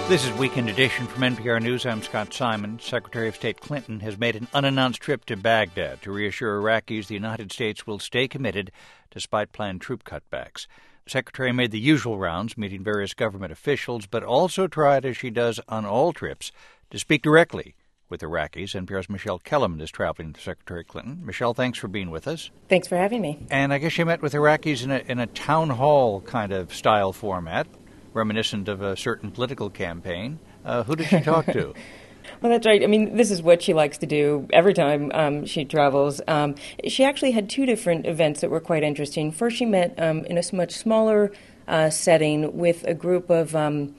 This is Weekend Edition from NPR News. I'm Scott Simon. Secretary of State Clinton has made an unannounced trip to Baghdad to reassure Iraqis the United States will stay committed despite planned troop cutbacks. The Secretary made the usual rounds, meeting various government officials, but also tried, as she does on all trips, to speak directly with Iraqis. NPR's Michelle Kellerman is traveling with Secretary Clinton. Michelle, thanks for being with us. Thanks for having me. And I guess you met with Iraqis in a town hall kind of style format, reminiscent of a certain political campaign. Who did she talk to? Well, that's right. I mean, this is what she likes to do every time she travels. She actually had two different events that were quite interesting. First, she met in a much smaller setting with a group of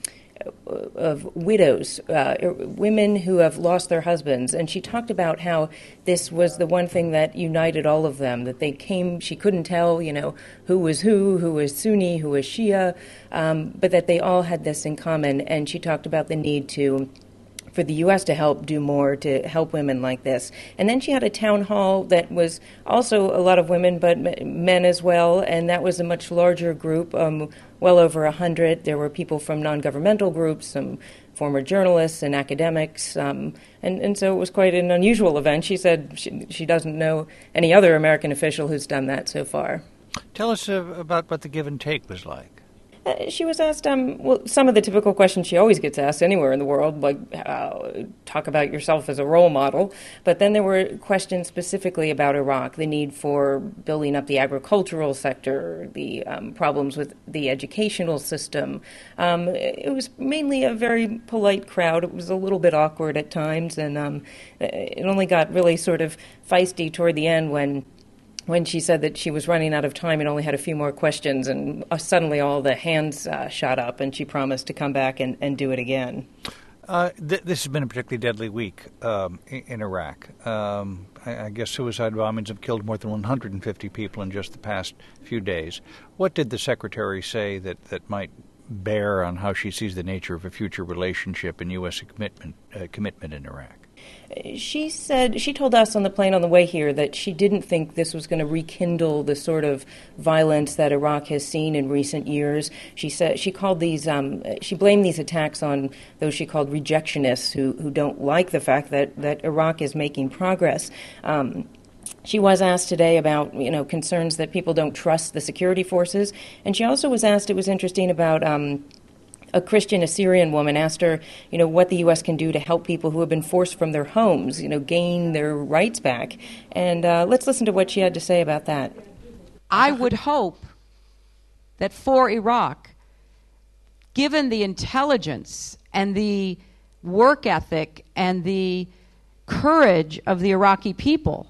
widows, women who have lost their husbands. And she talked about how this was the one thing that united all of them, that they came, she couldn't tell, who was Sunni, who was Shia, but that they all had this in common. And she talked about the need for the U.S. to help do more to help women like this. And then she had a town hall that was also a lot of women, but men as well, and that was a much larger group, well over 100. There were people from non-governmental groups, some former journalists and academics, and so it was quite an unusual event. She said she doesn't know any other American official who's done that so far. Tell us about what the give and take was like. She was asked, some of the typical questions she always gets asked anywhere in the world, like talk about yourself as a role model. But then there were questions specifically about Iraq, the need for building up the agricultural sector, the problems with the educational system. It was mainly a very polite crowd. It was a little bit awkward at times, and it only got really sort of feisty toward the end when she said that she was running out of time and only had a few more questions, and suddenly all the hands shot up, and she promised to come back and do it again. This has been a particularly deadly week in Iraq. I guess suicide bombings have killed more than 150 people in just the past few days. What did the Secretary say that might bear on how she sees the nature of a future relationship and U.S. commitment in Iraq? She told us on the plane on the way here that she didn't think this was going to rekindle the sort of violence that Iraq has seen in recent years. She said she blamed these attacks on those she called rejectionists who don't like the fact that Iraq is making progress. She was asked today about, concerns that people don't trust the security forces, and she also was asked, it was interesting, about a Christian Assyrian woman asked her, what the U.S. can do to help people who have been forced from their homes, gain their rights back. And let's listen to what she had to say about that. I would hope that for Iraq, given the intelligence and the work ethic and the courage of the Iraqi people,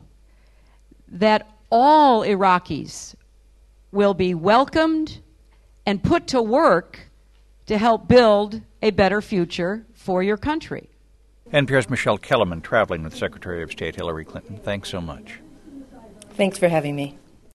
that all Iraqis will be welcomed and put to work to help build a better future for your country. NPR's Michelle Kellerman traveling with Secretary of State Hillary Clinton. Thanks so much. Thanks for having me.